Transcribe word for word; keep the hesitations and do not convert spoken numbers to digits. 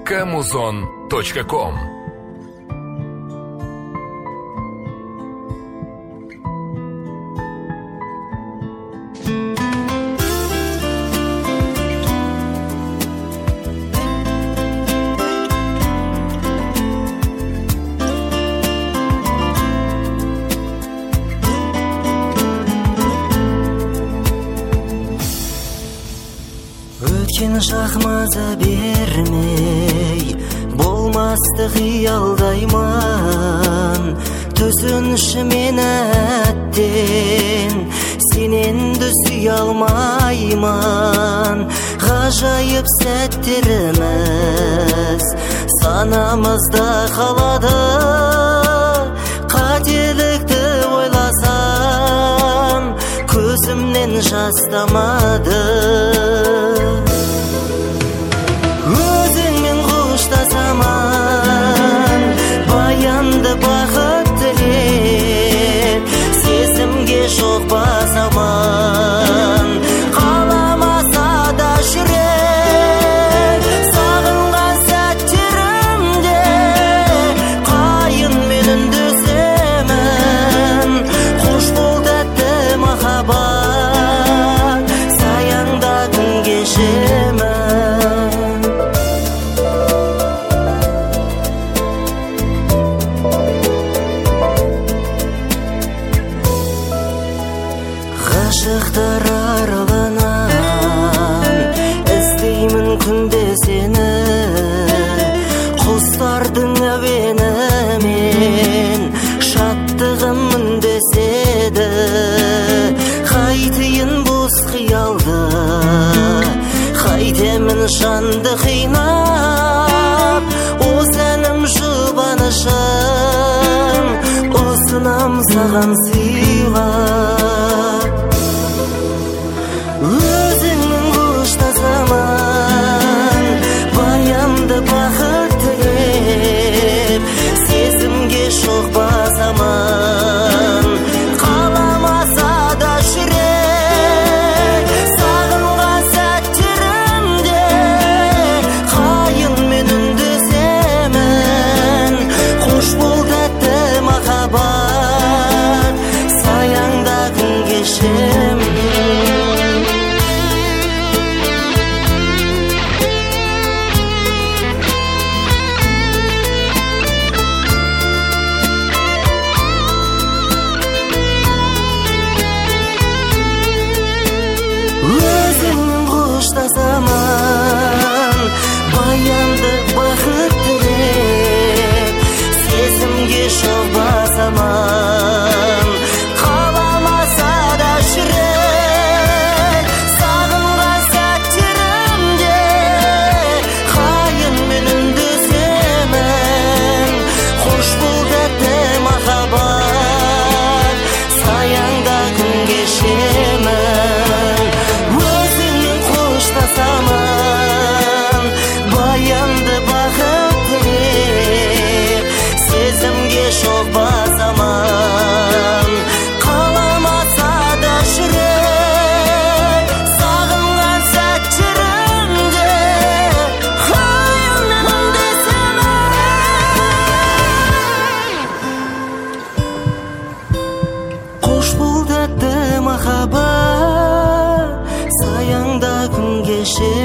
камузон точка ком. Өткен шақмаза бермей, болмасты қиялдайман. Түсінші мен әттен, сененді сүй алмайман. Ғажайып сәттеріміз санамызда қалады. Қателікті ойласам, көзімнен жас тамады. Өзіңмен қоштасаман, баянды бақыт тілеп, сезімге жоқ басаман. Қаламаса да жүрек, сағынған сәттерімде қайын мен үндесемін. Қош бол тәтті махаббат, саянда күн кешемін. Ғашықтар аралынан іздеймін күнде сені. Құстардың әуенімен шаттығым үндеседі. Қайтейін бос қиялды, қайтемін жанды қинап. Осы әнім жұбанышым, осынам саған сыйлап. Өзіңнің қоштасаман, баянды бақыт тілеп, сезімге жоқ басаман. Қаламаса да жүрек, сағынған сәттерімде қайын мен үндесемін. Қош бол тәтті махаббат, саянда күн кешемін. Өзіңнің қоштасаман, баянды бақыт тілеп, сезімге жоқ басаман. Қаламаса да жүрек, сағынған сәттерімде қайын мен үндесемін. Қош бол тәтті махаббат, саянда күн кешемін. Өзіңмен қоштасаман, баянды бақыт тілеп, сезімге жоқ басаман. Қаламаса да жүрек, сағынған сәттерімде қайын мен үндесемін. Қош бол тәтті махаббат, саянда күн кешемін.